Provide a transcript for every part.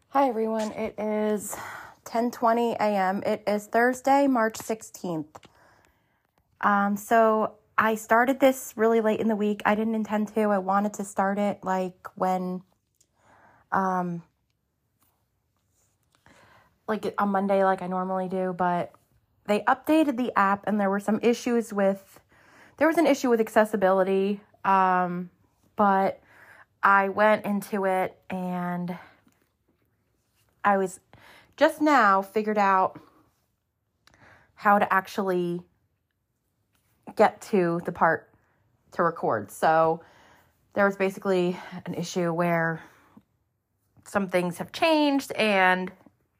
Hi everyone, it is 10:20 a.m. It is Thursday, March 16th. So I started this really late in the week. I didn't intend to. I wanted to start it when on Monday like I normally do, but they updated the app and there was an issue with accessibility. But I went into it and I was just now figured out how to actually get to the part to record. So there was basically an issue where some things have changed and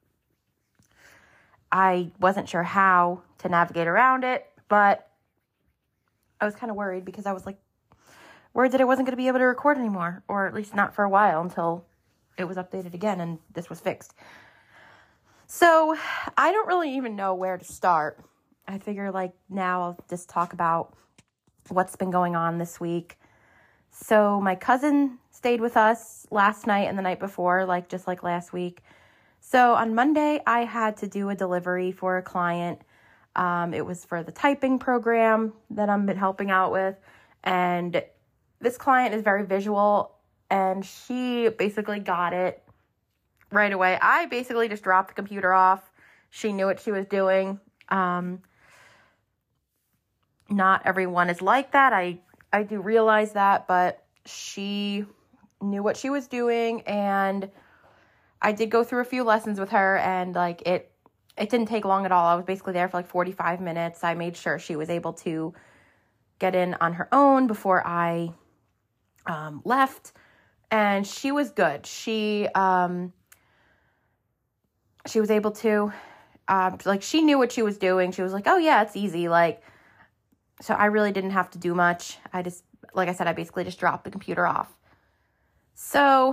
I wasn't sure how to navigate around it, but I was kind of worried because I was worried that I wasn't going to be able to record anymore, or at least not for a while until it was updated again and this was fixed. So I don't really even know where to start. I figure now I'll just talk about what's been going on this week. So my cousin stayed with us last night and the night before, just like last week. So on Monday, I had to do a delivery for a client. It was for the typing program that I've been helping out with. And this client is very visual and she basically got it right away. I basically just dropped the computer off. She knew what she was doing. Not everyone is like that. I do realize that, but she knew what she was doing, and I did go through a few lessons with her, and it didn't take long at all. I was basically there for 45 minutes. I made sure she was able to get in on her own before I left, and she was good. She was able to, she knew what she was doing. She was like, oh yeah, it's easy. So I really didn't have to do much. I just, like I said, I basically just dropped the computer off. So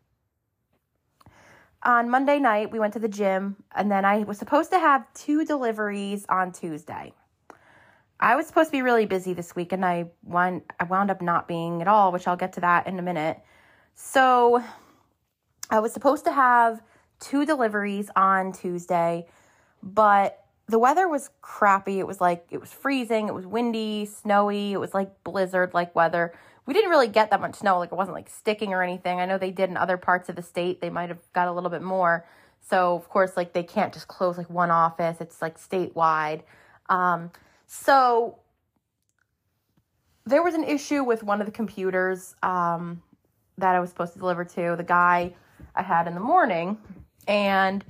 on Monday night, we went to the gym, and then I was supposed to have 2 deliveries on Tuesday. I was supposed to be really busy this week, and I wound up not being at all, which I'll get to that in a minute. So I was supposed to have 2 deliveries on Tuesday, but the weather was crappy. It was freezing. It was windy, snowy. It was blizzard-like weather. We didn't really get that much snow. It wasn't sticking or anything. I know they did in other parts of the state. They might have got a little bit more. So of course, they can't just close one office. It's statewide. So there was an issue with one of the computers that I was supposed to deliver to, the guy I had in the morning, and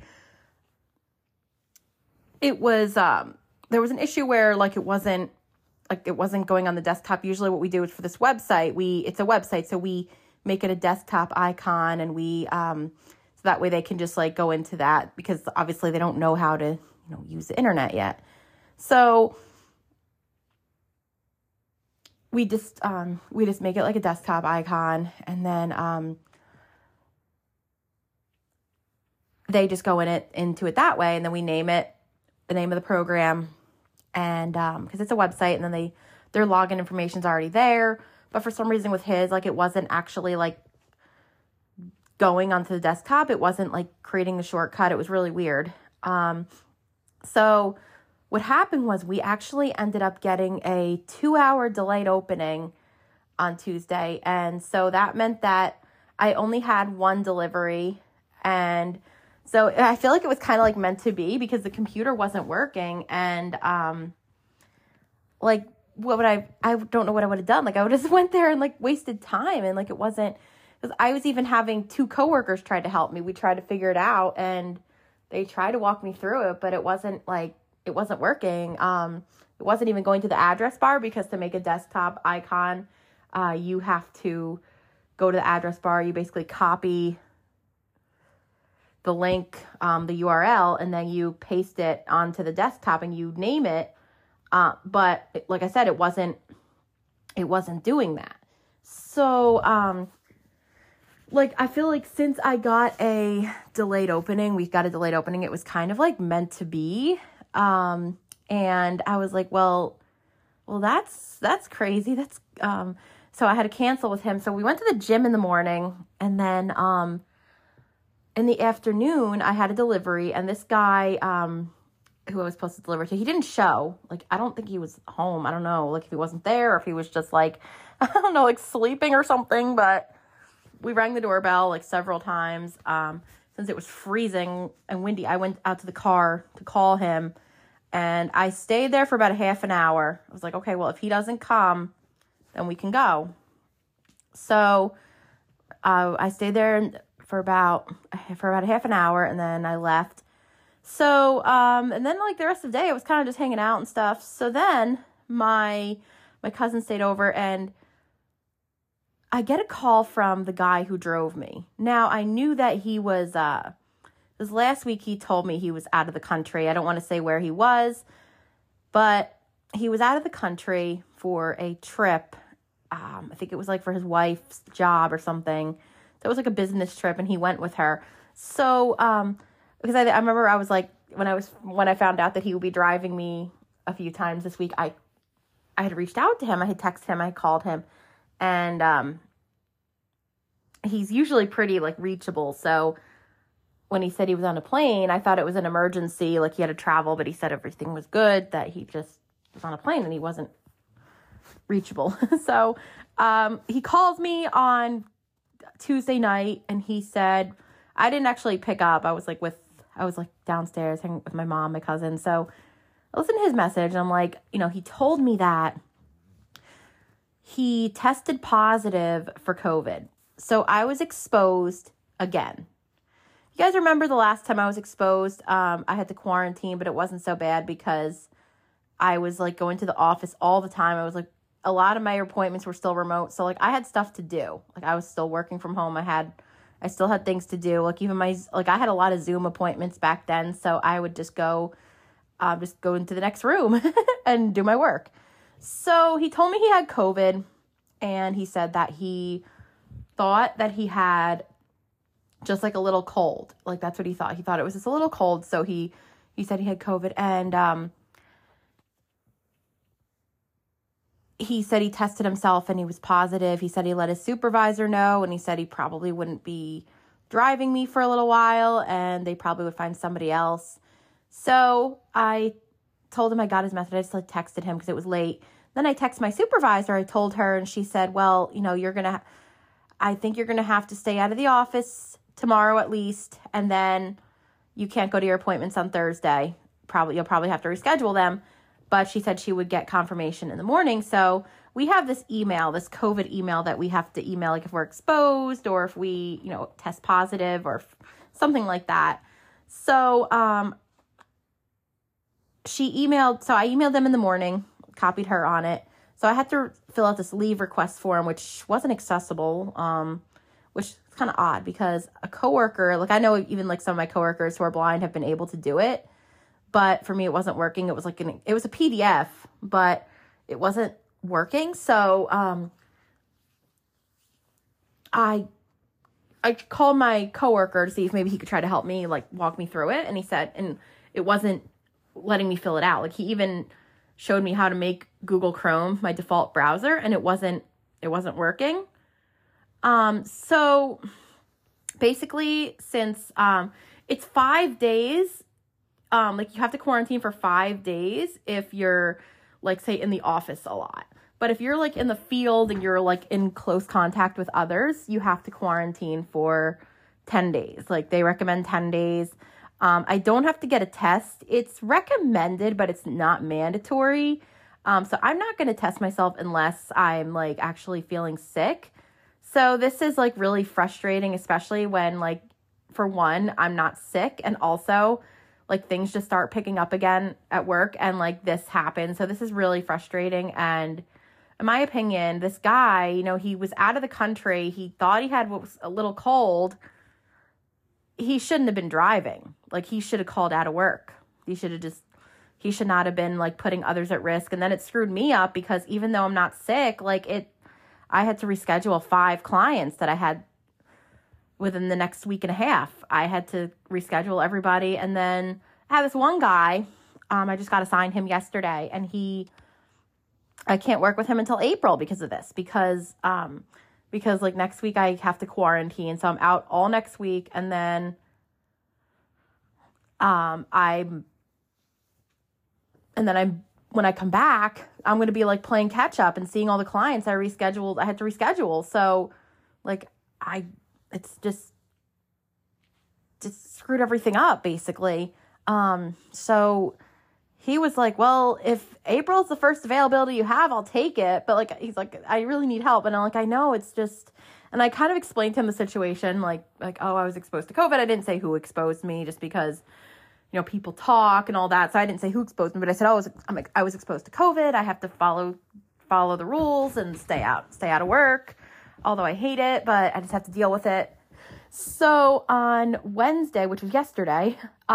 it was there was an issue where it wasn't going on the desktop. Usually what we do is for this website, it's a website, so we make it a desktop icon, and we so that way they can just go into that, because obviously they don't know how to use the internet yet. So we just make it a desktop icon, and then they just go into it that way, and then we name it the name of the program, and because it's a website, and then their login information is already there. But for some reason with his, it wasn't actually going onto the desktop. It wasn't creating the shortcut. It was really weird. So what happened was we actually ended up getting a 2-hour delayed opening on Tuesday. And so that meant that I only had 1 delivery. And so I feel it was kind of meant to be, because the computer wasn't working. And what would I don't know what I would have done. I would have just went there and wasted time. And it wasn't, because I was even having 2 coworkers try to help me. We tried to figure it out, and they tried to walk me through it, but it wasn't it wasn't working. It wasn't even going to the address bar, because to make a desktop icon, you have to go to the address bar. You basically copy the link, the URL, and then you paste it onto the desktop and you name it. But like I said, it wasn't doing that. So, I feel since I got a delayed opening, we got a delayed opening, it was kind of meant to be. And I was well, that's crazy. That's, so I had to cancel with him. So we went to the gym in the morning, and then, in the afternoon, I had a delivery, and this guy, who I was supposed to deliver to, he didn't show. Like, I don't think he was home. I don't know, like, if he wasn't there or if he was just, like, I don't know, like, sleeping or something. But we rang the doorbell, like, several times. Since it was freezing and windy, I went out to the car to call him, and I stayed there for about a half an hour. I was like, okay, well, if he doesn't come, then we can go. So I stayed there for about a half an hour, and then I left. So, and then, like, the rest of the day, I was kind of just hanging out and stuff. So then my cousin stayed over, and I get a call from the guy who drove me. Now, I knew that he was, this last week he told me he was out of the country. I don't want to say where he was, but he was out of the country for a trip. I think it was, like, for his wife's job or something. So it was, like, a business trip, and he went with her. So, because I remember I was, like, when I found out that he would be driving me a few times this week, I had reached out to him. I had texted him. I had called him. And he's usually pretty, like, reachable. So when he said he was on a plane, I thought it was an emergency, like he had to travel, but he said everything was good, that he just was on a plane and he wasn't reachable. So he called me on Tuesday night, and he said, I didn't actually pick up. I was downstairs hanging with my mom, my cousin. So I listened to his message, and I'm like, he told me that he tested positive for COVID. So I was exposed again. You guys remember the last time I was exposed? I had to quarantine, but it wasn't so bad because I was, like, going to the office all the time. I was, like, a lot of my appointments were still remote. So, like, I had stuff to do. Like, I was still working from home. I still had things to do. Like, even I had a lot of Zoom appointments back then. So I would just go into the next room and do my work. So he told me he had COVID, and he said that he thought that he had just, like, a little cold. Like, that's what he thought. He thought it was just a little cold. So he said he had COVID, and he said he tested himself and he was positive. He said he let his supervisor know, and he said he probably wouldn't be driving me for a little while, and they probably would find somebody else. So I told him I got his message. I just, like, texted him because it was late. Then I texted my supervisor. I told her, and she said, well, I think you're going to have to stay out of the office tomorrow at least, and then you can't go to your appointments on Thursday. You'll probably have to reschedule them. But she said she would get confirmation in the morning. So we have this email, this COVID email that we have to email, like, if we're exposed or if we, test positive or something like that. So I emailed them in the morning, copied her on it. So I had to fill out this leave request form, which wasn't accessible, which is kind of odd because a coworker, like, I know even, like, some of my coworkers who are blind have been able to do it. But for me, it wasn't working. It was like it was a PDF, but it wasn't working. So I called my coworker to see if maybe he could try to help me, like, walk me through it. And he said, and it wasn't letting me fill it out. Like, he even showed me how to make Google Chrome my default browser, and it wasn't working. So basically, since it's 5 days. Like, you have to quarantine for 5 days if you're, like, say, in the office a lot. But if you're, like, in the field and you're, like, in close contact with others, you have to quarantine for 10 days. Like, they recommend 10 days. I don't have to get a test. It's recommended, but it's not mandatory. So I'm not going to test myself unless I'm, like, actually feeling sick. So this is, like, really frustrating, especially when, like, for one, I'm not sick, and also, like, things just start picking up again at work, and, like, this happens. So this is really frustrating. And in my opinion, this guy, he was out of the country. He thought he had what was a little cold. He shouldn't have been driving. Like, he should have called out of work. He should not have been, like, putting others at risk. And then it screwed me up because even though I'm not sick, like, I had to reschedule 5 clients that I had within the next week and a half. I had to reschedule everybody. And then I have this one guy, I just got assigned him yesterday, and I can't work with him until April because of this, because like, next week I have to quarantine. So I'm out all next week, and then When I come back, I'm going to be like playing catch up and seeing all the clients I had to reschedule. So like it's just screwed everything up basically. So he was like, well, if April's the first availability you have, I'll take it. But like, he's like, I really need help. And I'm like, I know, it's just, and I kind of explained to him the situation, like, oh, I was exposed to COVID. I didn't say who exposed me just because, people talk and all that. So I didn't say who exposed me, but I said, I was exposed to COVID. I have to follow the rules and stay out of work. Although I hate it, but I just have to deal with it. So on Wednesday, which was yesterday,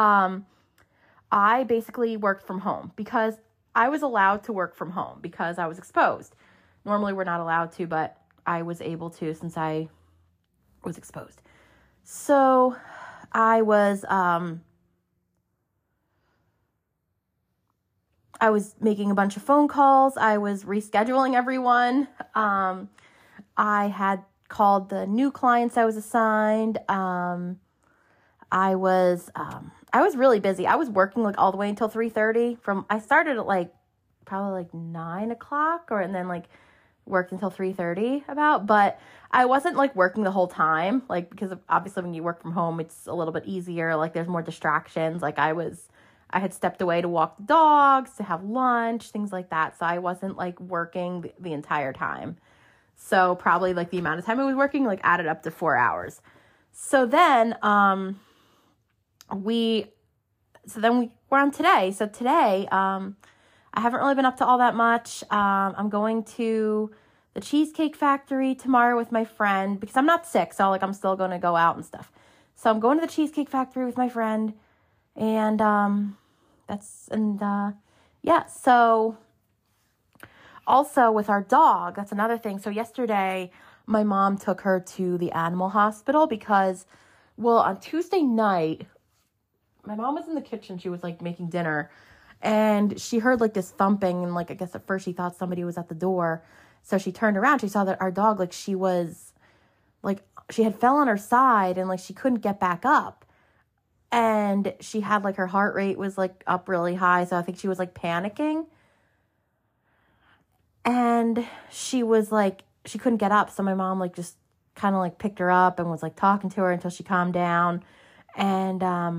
I basically worked from home because I was allowed to work from home because I was exposed. Normally we're not allowed to, but I was able to since I was exposed. So I was making a bunch of phone calls. I was rescheduling everyone. I had called the new clients I was assigned. I was really busy. I was working like all the way until 3:30. I started at probably 9 o'clock and then worked until 3:30 but I wasn't working the whole time, because obviously when you work from home, it's a little bit easier. There's more distractions. I had stepped away to walk the dogs, to have lunch, things like that. So I wasn't working the entire time. So probably the amount of time I was working added up to 4 hours. So then we're on today. So today I haven't really been up to all that much. I'm going to the Cheesecake Factory tomorrow with my friend because I'm not sick. So I'm still going to go out and stuff. So I'm going to the Cheesecake Factory with my friend and so also with our dog, that's another thing. So yesterday my mom took her to the animal hospital because, on Tuesday night, my mom was in the kitchen. She was making dinner and she heard this thumping. And I guess at first she thought somebody was at the door. So she turned around. She saw that our dog, she had fell on her side and she couldn't get back up. And she had her heart rate was up really high. So I think she was panicking. And she was she couldn't get up. So my mom just kind of picked her up and was talking to her until she calmed down. And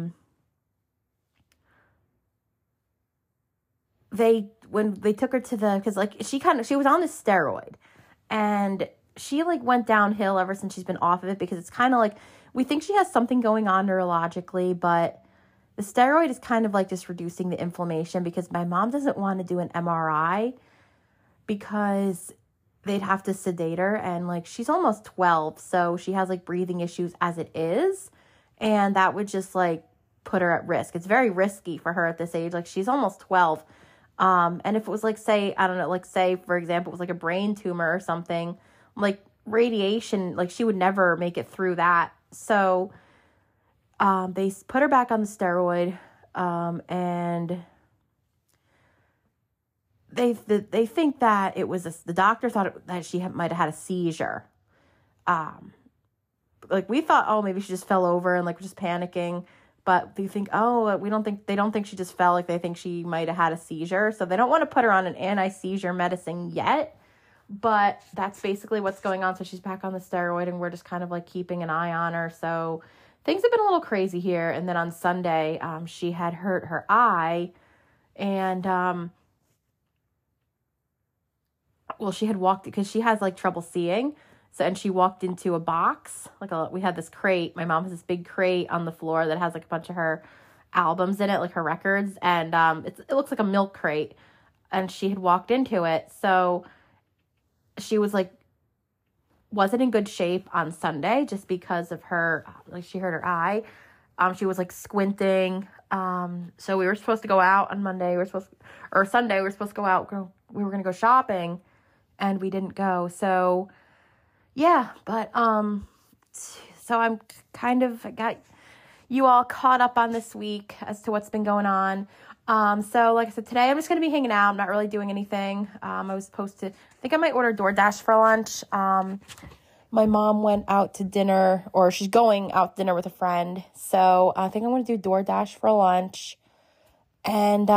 when they took her to because she was on this steroid and she went downhill ever since she's been off of it because it's kind of we think she has something going on neurologically, but the steroid is kind of just reducing the inflammation because my mom doesn't want to do an MRI because they'd have to sedate her and she's almost 12, so she has breathing issues as it is, and that would just put her at risk. It's very risky for her at this age. She's almost 12. And if it was say, I don't know, say for example, it was a brain tumor or something, radiation, she would never make it through that. So, they put her back on the steroid, and they think that it was the doctor thought that she might have had a seizure. We thought, oh, maybe she just fell over and just panicking. But they think, they don't think she just fell. They think she might have had a seizure. So they don't want to put her on an anti-seizure medicine yet. But that's basically what's going on. So she's back on the steroid and we're just kind of keeping an eye on her. So things have been a little crazy here. And then on Sunday, she had hurt her eye and, she had walked because she has trouble seeing. So, and she walked into a box, we had this crate. My mom has this big crate on the floor that has a bunch of her albums in it, her records. And it looks like a milk crate. And she had walked into it. So she was wasn't in good shape on Sunday just because of her, she hurt her eye. She was squinting. So we were supposed to go out on Sunday. We were supposed to go out. We were going to go shopping and we didn't go. So yeah, but, so I'm I got you all caught up on this week as to what's been going on. So like I said, today I'm just going to be hanging out. I'm not really doing anything. I was supposed to, I think I might order DoorDash for lunch. my mom went out to dinner, or she's going out to dinner with a friend. So I think I'm going to do DoorDash for lunch. And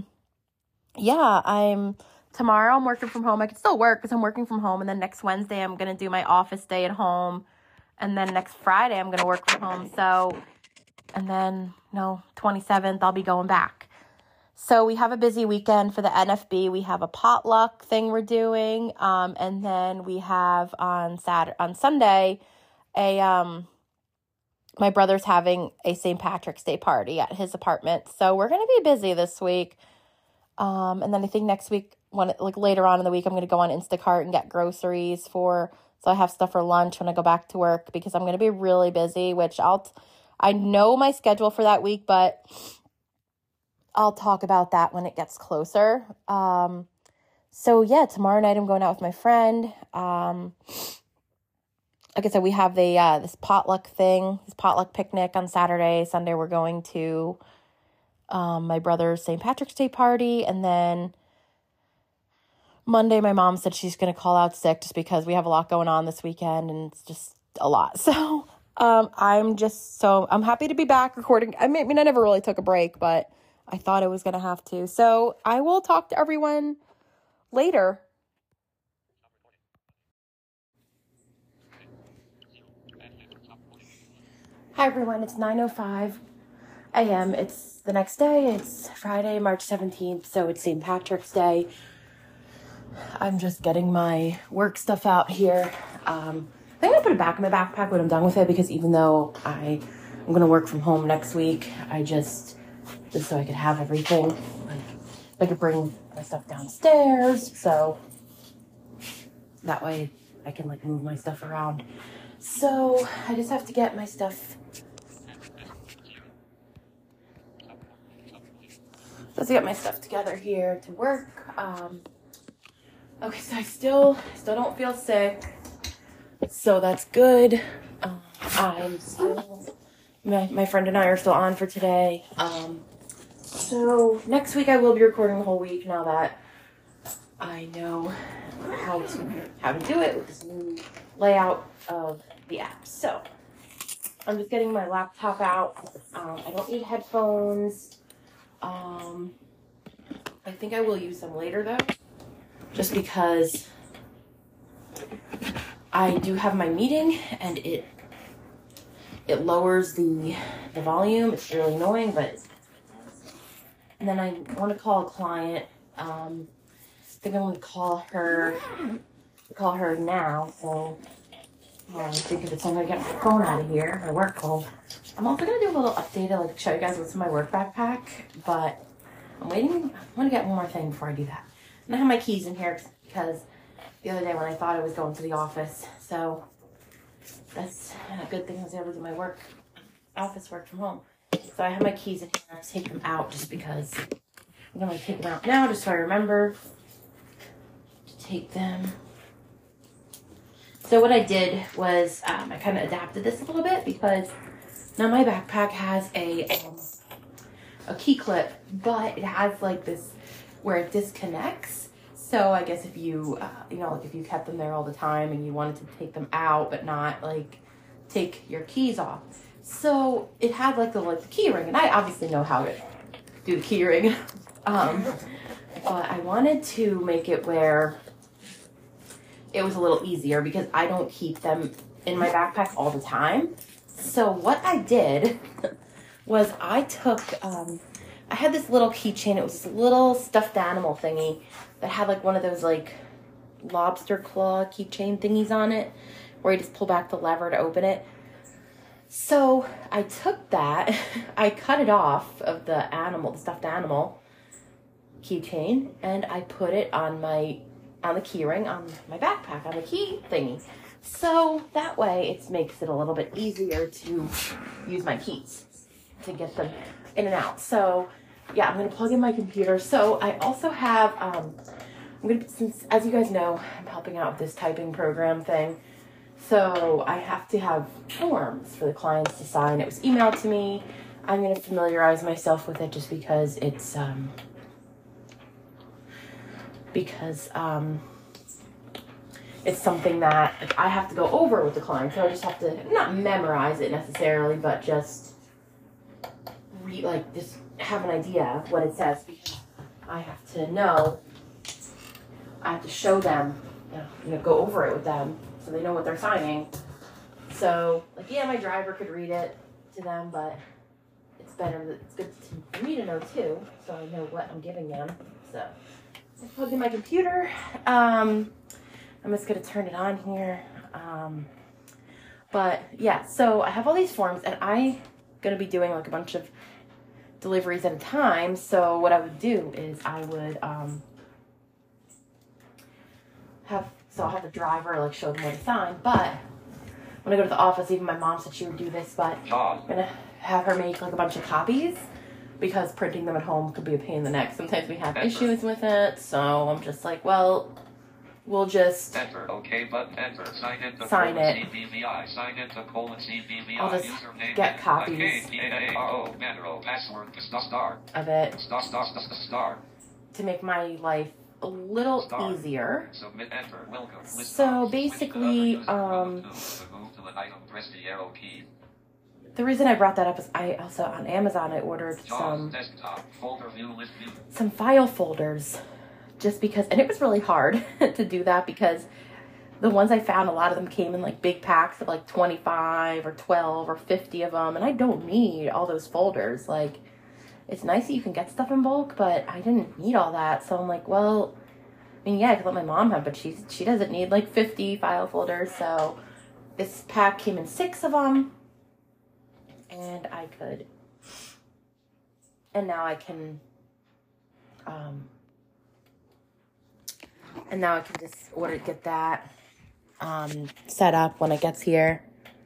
yeah, tomorrow I'm working from home. I can still work because I'm working from home. And then next Wednesday, I'm going to do my office day at home. And then next Friday, I'm going to work from home. So, and then, 27th, I'll be going back. So we have a busy weekend for the NFB. We have a potluck thing we're doing. And then we have on Sunday, my brother's having a St. Patrick's Day party at his apartment. So we're going to be busy this week. And then I think next week, later on in the week, I'm going to go on Instacart and get groceries so I have stuff for lunch when I go back to work, because I'm going to be really busy, which I know my schedule for that week, but I'll talk about that when it gets closer. So yeah, tomorrow night I'm going out with my friend. Like I said, we have this potluck picnic on Saturday. Sunday we're going to my brother's St. Patrick's Day party, and then Monday my mom said she's going to call out sick just because we have a lot going on this weekend, and it's just a lot. So I'm happy to be back recording. I mean, I never really took a break, but I thought I was going to have to. So I will talk to everyone later. Hi, everyone. It's 9:05 a.m. It's the next day. It's Friday, March 17th, so it's St. Patrick's Day. I'm just getting my work stuff out here. I think I'm going to put it back in my backpack when I'm done with it, because even though I'm going to work from home next week, just so I could have everything. I could bring my stuff downstairs, so that way I can move my stuff around. So I just have to get my stuff. Let's get my stuff together here to work. Okay, so I still don't feel sick, so that's good. I'm still, my friend and I are still on for today. So next week I will be recording the whole week, now that I know how to do it with this new layout of the app. So I'm just getting my laptop out. I don't need headphones. I think I will use them later though, just because I do have my meeting and it lowers the volume. It's really annoying, and then I want to call a client. I think I'm going to call her now. So I think if it's I'm going to get my phone out of here, my work phone. I'm also going to do a little update to show you guys what's in my work backpack, but I'm going to get one more thing before I do that. And I have my keys in here because the other day when I thought I was going to the office, so that's a good thing I was able to do my office work from home. So I have my keys in here. I have to take them out just because I'm going to take them out now just so I remember to take them. So what I did was I kind of adapted this a little bit, because now my backpack has a key clip, but it has this where it disconnects. So I guess if you if you kept them there all the time and you wanted to take them out but not take your keys off, so it had the key ring, and I obviously know how to do the key ring, but I wanted to make it where it was a little easier, because I don't keep them in my backpack all the time. So what I did was I took I had this little keychain. It was this little stuffed animal thingy that had one of those lobster claw keychain thingies on it, where you just pull back the lever to open it. So I took that, I cut it off of the stuffed animal keychain, and I put it on the key ring on my backpack, on the key thingy. So that way it makes it a little bit easier to use my keys to get them in and out. So yeah, I'm going to plug in my computer. So I also have, since as you guys know, I'm helping out with this typing program thing. So I have to have forms for the clients to sign. It was emailed to me. I'm going to familiarize myself with it just because it's, it's something that like, I have to go over with the client. So I just have to not memorize it necessarily, but just just have an idea of what it says, because I have to know. I have to show them, go over it with them so they know what they're signing. So, like, yeah, my driver could read it to them, but it's good for me to know too, so I know what I'm giving them. So, I plugged in my computer. I'm just gonna turn it on here. But yeah, so I have all these forms, and I'm gonna be doing like a bunch of deliveries at a time. So what I would do is I would I'll have the driver like show them where to sign. But when I go to the office, even my mom said she would do this, but I'm gonna have her make like a bunch of copies, because printing them at home could be a pain in the neck. Sometimes we have issues with it, so I'm just like, well, we'll just enter. Okay, button. Enter. Sign it. Sign it. CBVI. Sign it. CBVI. I'll just username get copies password star of it star to make my life a little easier. Submit. Enter. Welcome. So basically, the reason I brought that up is I also on Amazon I ordered some file folders, just because, and it was really hard to do that, because the ones I found, a lot of them came in like big packs of like 25 or 12 or 50 of them, and I don't need all those folders. Like, it's nice that you can get stuff in bulk, but I didn't need all that. So I'm like, well, I mean, yeah, I could let my mom have, but she doesn't need like 50 file folders. So this pack came in 6 of them, and now I can just get that set up when it gets here.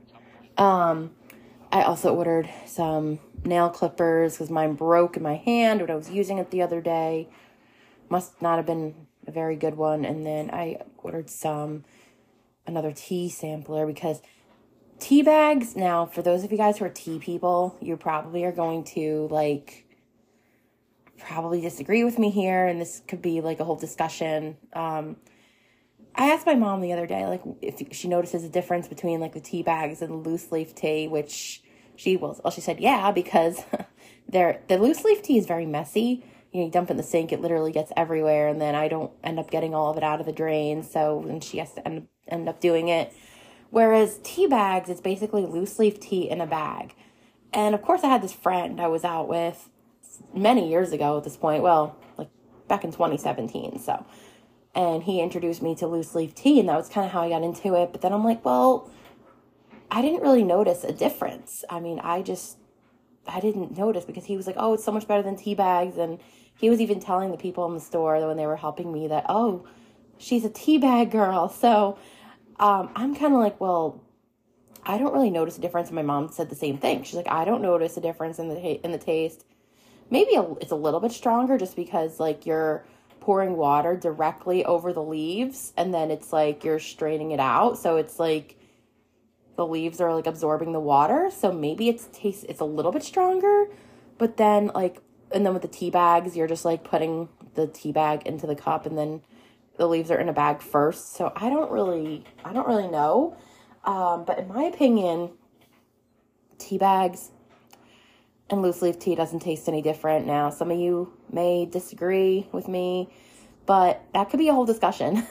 I also ordered some nail clippers because mine broke in my hand when I was using it the other day. Must not have been a very good one. And then I ordered another tea sampler, because tea bags, now for those of you guys who are tea people, you probably are going to probably disagree with me here, and this could be like a whole discussion. I asked my mom the other day, like, if she notices a difference between like the tea bags and loose leaf tea, which she said, yeah, because the loose leaf tea is very messy. You dump it in the sink, it literally gets everywhere, and then I don't end up getting all of it out of the drain, so then she has to end up doing it. Whereas tea bags, it's basically loose leaf tea in a bag. And of course I had this friend I was out with many years ago at this point, well, like back in 2017, so, and he introduced me to loose leaf tea, and that was kind of how I got into it. But then I'm like, well, I didn't really notice a difference. I mean, I didn't notice, because he was like, oh, it's so much better than tea bags, and he was even telling the people in the store that when they were helping me that, oh, she's a tea bag girl. So I'm kind of like, well, I don't really notice a difference. And my mom said the same thing. She's like, I don't notice a difference in the taste. Maybe it's a little bit stronger, just because like you're pouring water directly over the leaves, and then it's like you're straining it out, so it's like the leaves are like absorbing the water, so maybe it's a little bit stronger. But then and then with the tea bags, you're just like putting the tea bag into the cup, and then the leaves are in a bag first. So I don't really know, but in my opinion, tea bags and loose leaf tea doesn't taste any different. Now, some of you may disagree with me, but that could be a whole discussion.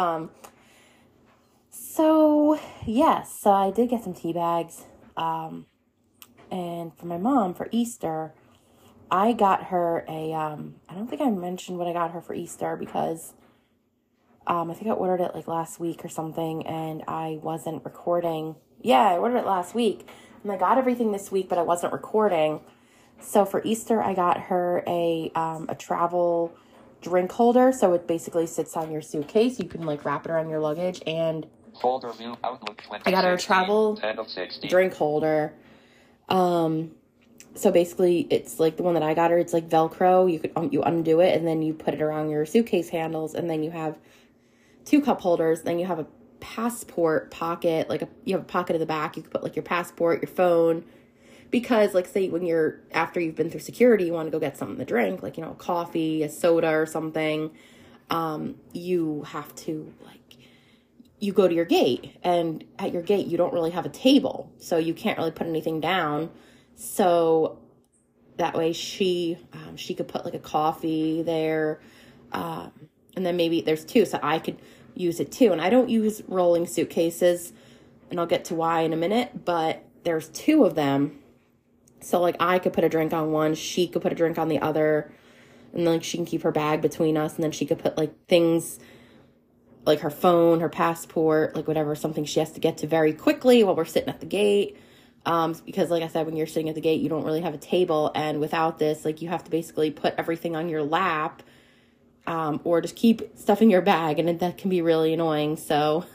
So yes, I did get some tea bags. And for my mom, for Easter, I got her I don't think I mentioned what I got her for Easter, because I think I ordered it like last week or something, and I wasn't recording. Yeah, I ordered it last week, and I got everything this week, but I wasn't recording. So for Easter, I got her a travel drink holder. So it basically sits on your suitcase. You can like wrap it around your luggage, and folder view Outlook 2016, I got her a travel drink holder. So basically it's like the one that I got her. It's like Velcro. You undo it, and then you put it around your suitcase handles, and then you have 2 cup holders. Then you have a passport pocket, you have a pocket at the back. You can put like your passport, your phone, because like say after you've been through security, you want to go get something to drink, like, a coffee, a soda or something. You have to you go to your gate, and at your gate you don't really have a table, so you can't really put anything down. So that way she could put like a coffee there, and then maybe there's two, so I could use it too. And I don't use rolling suitcases, and I'll get to why in a minute, but there's two of them. So like I could put a drink on one, she could put a drink on the other, and then like she can keep her bag between us, and then she could put like things like her phone, her passport, like whatever, something she has to get to very quickly while we're sitting at the gate. Because like I said, when you're sitting at the gate, you don't really have a table. And without this, like you have to basically put everything on your lap, or just keep stuff in your bag. And that can be really annoying. So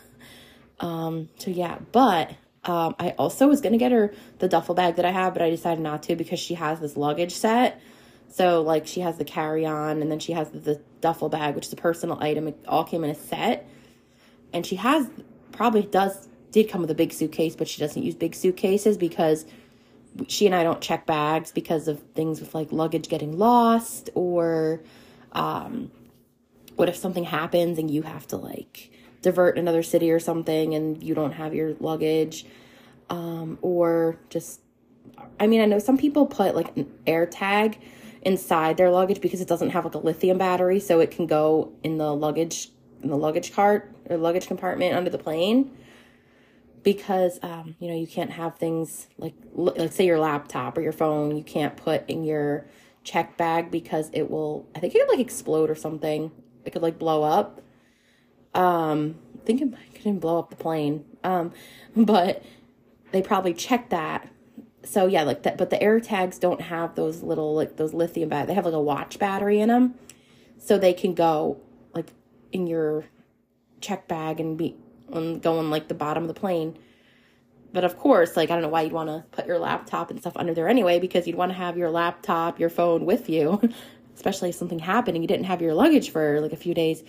yeah, but, I also was going to get her the duffel bag that I have, but I decided not to because she has this luggage set. So like she has the carry-on, and then she has the duffel bag, which is a personal item. It all came in a set. And she did come with a big suitcase, but she doesn't use big suitcases because she and I don't check bags because of things with like luggage getting lost, or what if something happens and you have to like divert another city or something and you don't have your luggage, or just, I mean, I know some people put like an air tag inside their luggage because it doesn't have like a lithium battery, so it can go in the luggage cart or luggage compartment under the plane, because you can't have things like say your laptop or your phone, you can't put in your check bag because it could like explode or something. It could like blow up. I think it couldn't blow up the plane, but they probably checked that. So yeah, like that, but the air tags don't have those little, like those lithium batteries. They have like a watch battery in them, so they can go like in your check bag and go on like the bottom of the plane. But of course, like, I don't know why you'd want to put your laptop and stuff under there anyway, because you'd want to have your laptop, your phone with you, especially if something happened and you didn't have your luggage for like a few days.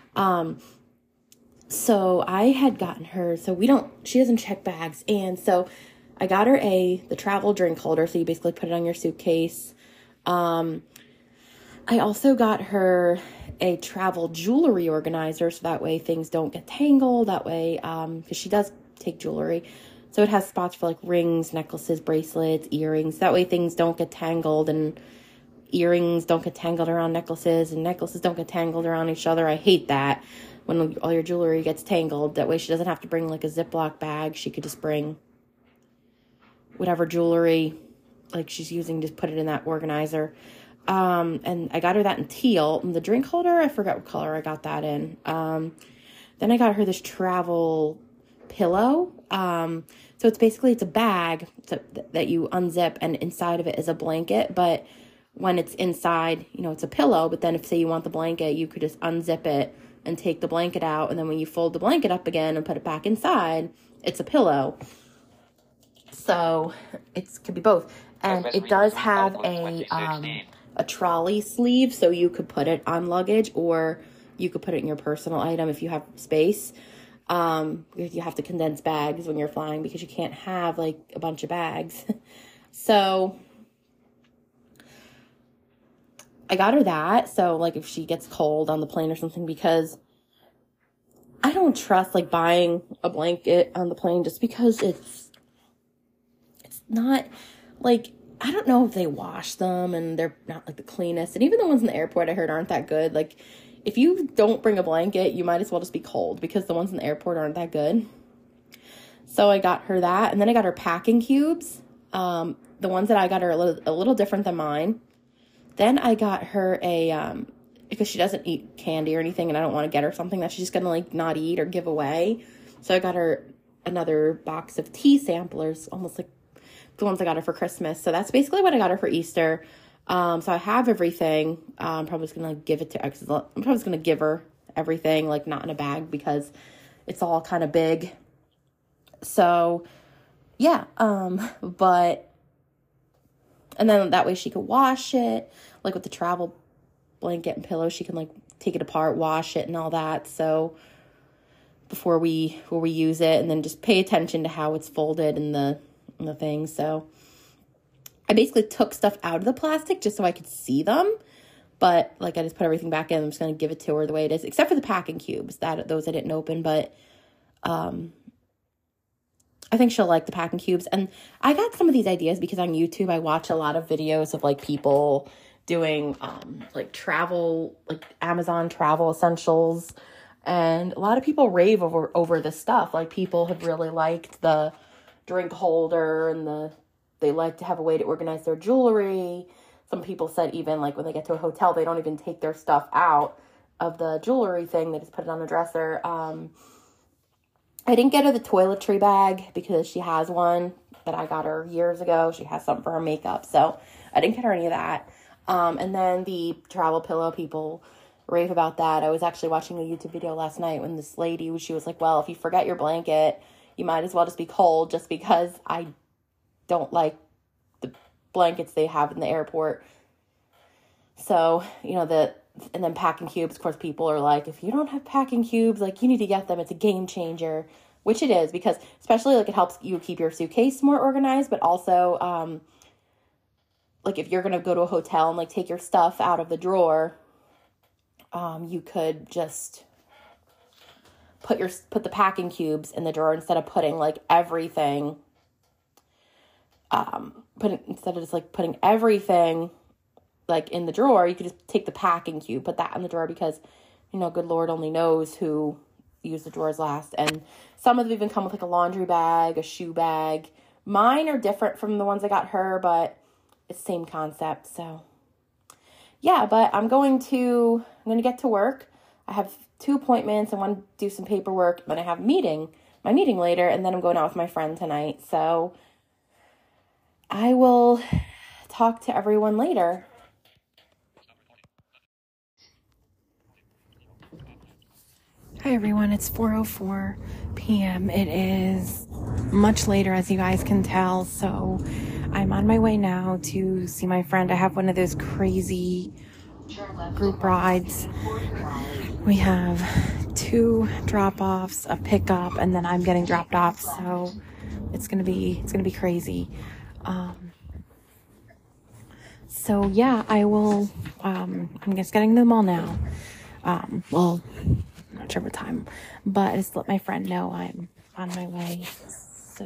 So I had gotten her, she doesn't check bags. And so I got her the travel drink holder. So you basically put it on your suitcase. I also got her a travel jewelry organizer, so that way things don't get tangled. That way, because she does take jewelry. So it has spots for like rings, necklaces, bracelets, earrings. That way things don't get tangled, and earrings don't get tangled around necklaces, and necklaces don't get tangled around each other. I hate that when all your jewelry gets tangled. That way she doesn't have to bring like a Ziploc bag. She could just bring whatever jewelry like she's using, just put it in that organizer. And I got her that in teal. And the drink holder, I forgot what color I got that in. Then I got her this travel pillow. So it's a bag that you unzip, and inside of it is a blanket. But when it's inside, it's a pillow. But then if, say, you want the blanket, you could just unzip it and take the blanket out. And then when you fold the blanket up again and put it back inside, it's a pillow. So it could be both. And it does have a trolley sleeve, so you could put it on luggage, or you could put it in your personal item if you have space. You have to condense bags when you're flying because you can't have like a bunch of bags. So I got her that. So like if she gets cold on the plane or something, because I don't trust like buying a blanket on the plane just because it's not like, I don't know if they wash them and they're not like the cleanest. And even the ones in the airport I heard aren't that good. Like if you don't bring a blanket, you might as well just be cold, because the ones in the airport aren't that good. So I got her that. And then I got her packing cubes. The ones that I got are a little different than mine. Then I got her because she doesn't eat candy or anything, and I don't want to get her something that she's going to like not eat or give away. So I got her another box of tea samplers, almost like the ones I got her for Christmas. So that's basically what I got her for Easter. So I have everything. I'm probably just going to give it to her. I'm probably just going to give her everything, like not in a bag, because it's all kind of big. So yeah. And then that way she could wash it, like with the travel blanket and pillow, she can like take it apart, wash it and all that. So before we use it, and then just pay attention to how it's folded in the thing. So I basically took stuff out of the plastic just so I could see them, but like I just put everything back in. I'm just going to give it to her the way it is, except for the packing cubes. Those I didn't open, but I think she'll like the packing cubes. And I got some of these ideas because on YouTube, I watch a lot of videos of like people doing like travel, like Amazon travel essentials. And a lot of people rave over this stuff. Like people have really liked the drink holder and they like to have a way to organize their jewelry. Some people said even like when they get to a hotel, they don't even take their stuff out of the jewelry thing. They just put it on the dresser. I didn't get her the toiletry bag because she has one that I got her years ago. She has something for her makeup. So I didn't get her any of that. And then the travel pillow, people rave about that. I was actually watching a YouTube video last night when this lady, she was like, well, if you forget your blanket, you might as well just be cold, just because I don't like the blankets they have in the airport. So, and then packing cubes, of course, people are like, if you don't have packing cubes, like you need to get them. It's a game changer, which it is, because especially like it helps you keep your suitcase more organized, but also like if you're going to go to a hotel and like take your stuff out of the drawer, you could just put the packing cubes in the drawer instead of putting like everything, instead of just like putting everything like in the drawer. You could just take the packing cube, put that in the drawer, because good Lord only knows who used the drawers last. And some of them even come with like a laundry bag, a shoe bag. Mine are different from the ones I got her, but it's the same concept. So yeah, but I'm going to get to work. I have 2 appointments. I want to do some paperwork, then I have my meeting later, and then I'm going out with my friend tonight. So I will talk to everyone later. Hi everyone, it's 4:04 p.m. It is much later, as you guys can tell, so I'm on my way now to see my friend. I have one of those crazy group rides. We have 2 drop-offs, a pickup, and then I'm getting dropped off, so it's gonna be crazy. So yeah, I will. I'm just getting to the mall now. Well, I'm not sure what time, but I just let my friend know I'm on my way. So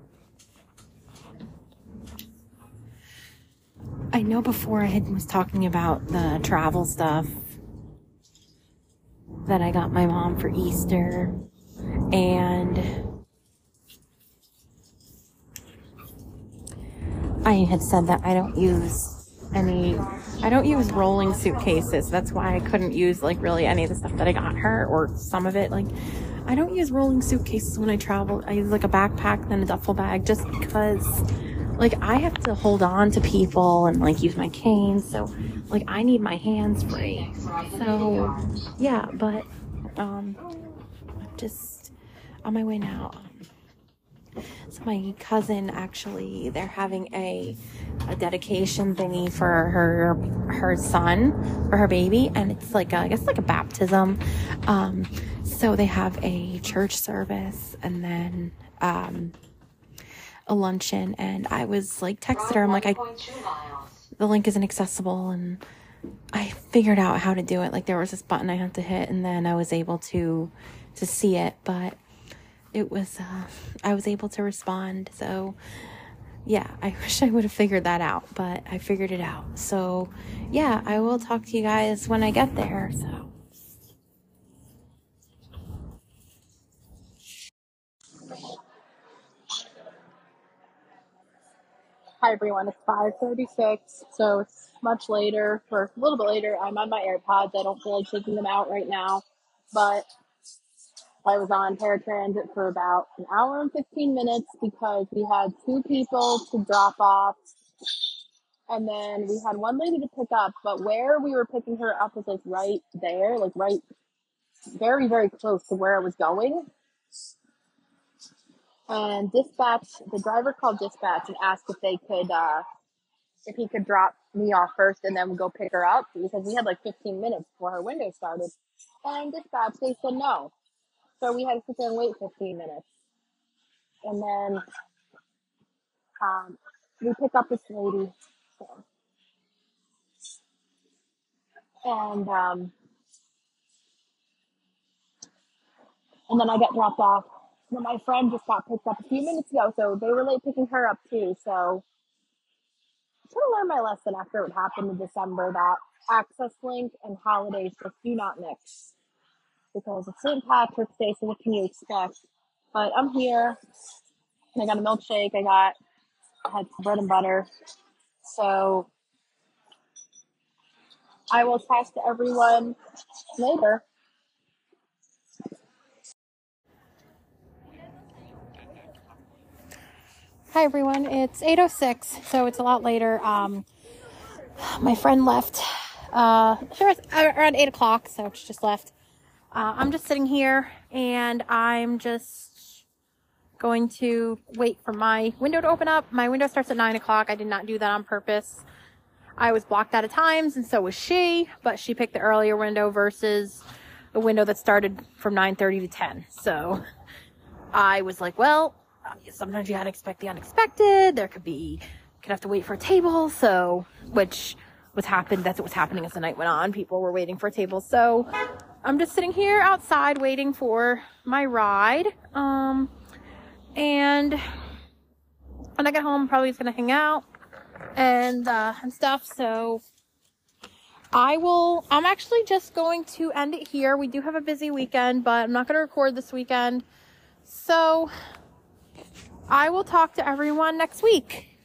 I know before I was talking about the travel stuff that I got my mom for Easter, and I had said that I don't use rolling suitcases. That's why I couldn't use like really any of the stuff that I got her, or some of it. Like, I don't use rolling suitcases when I travel. I use like a backpack, then a duffel bag, just because like I have to hold on to people and like use my cane. So like I need my hands free. So yeah, but I'm just on my way now. So my cousin, actually, they're having a dedication thingy for her son, for her baby, and it's like I guess like a baptism. So they have a church service and then a luncheon, and I was like texted her. I'm like, the link isn't accessible, and I figured out how to do it. Like there was this button I had to hit, and then I was able to see it, but it was, I was able to respond. So yeah, I wish I would have figured that out, but I figured it out. So yeah, I will talk to you guys when I get there. So Hi everyone, it's 5:36, so it's much later, or a little bit later. I'm on my AirPods. I don't feel like taking them out right now, but I was on paratransit for about an hour and 15 minutes because we had 2 people to drop off, and then we had one lady to pick up, but where we were picking her up was like right there, like right, very, very close to where I was going. And the driver called dispatch and asked if he could drop me off first and then go pick her up, because we had like 15 minutes before her window started. And dispatch, they said no. So we had to sit there and wait 15 minutes. And then we pick up this lady. And and then I got dropped off. And my friend just got picked up a few minutes ago, so they were late picking her up too. So I should have learned my lesson after what happened in December that Access Link and holidays just do not mix. Because it's St. Patrick's Day, so what can you expect? But I'm here, and I got a milkshake. I had some bread and butter. So I will talk to everyone later. Hi everyone, it's 8:06, so it's a lot later. My friend left around 8 o'clock, so she just left. I'm just sitting here and I'm just going to wait for my window to open up. My window starts at 9 o'clock. I did not do that on purpose. I was blocked out of times and so was she, but she picked the earlier window versus a window that started from 9:30 to 10. So I was like, well, sometimes you gotta expect the unexpected. There could have to wait for a table. So, that's what was happening as the night went on. People were waiting for a table. So I'm just sitting here outside waiting for my ride. And when I get home, I'm probably just gonna hang out and stuff. So I'm actually just going to end it here. We do have a busy weekend, but I'm not gonna record this weekend. So I will talk to everyone next week.